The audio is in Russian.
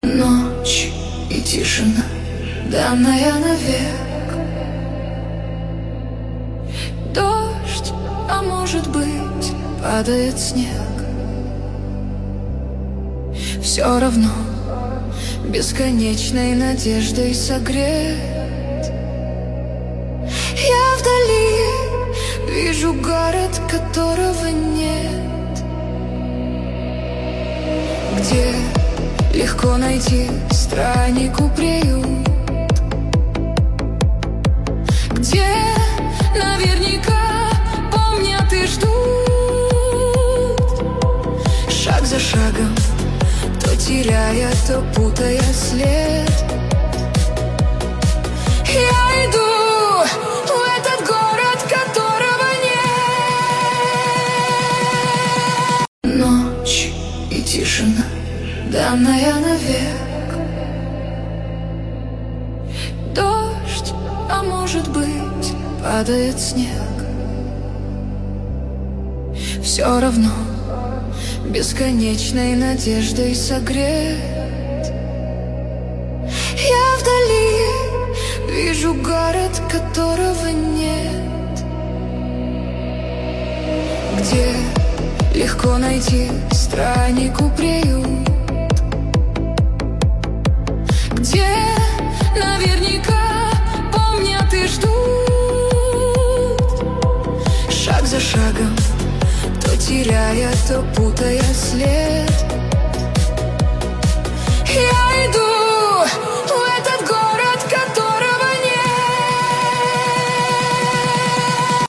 Ночь и тишина, данная навек. Дождь, а может быть, падает снег. Все равно бесконечной надеждой согрет. Я вдали вижу город, которого нет, где легко найти страннику приют, где наверняка помнят и ждут. Шаг за шагом, то теряя, то путая след, я иду в этот город, которого нет. Ночь и тишина, данная навек. Дождь, а может быть, падает снег. Все равно бесконечной надеждой согрет. Я вдали вижу город, которого нет, где легко найти страннику приют, где наверняка помнят и ждут. Шаг за шагом, то теряя, то путая след, я иду